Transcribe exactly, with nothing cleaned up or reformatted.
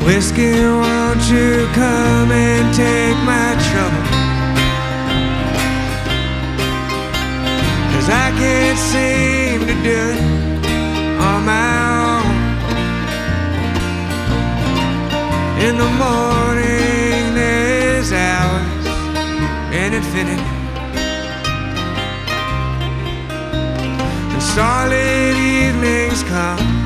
Whiskey, won't you come and take my trouble? 'Cause I can't seem to do it on my own. In the morning there's hours and infinity, and starlit evenings come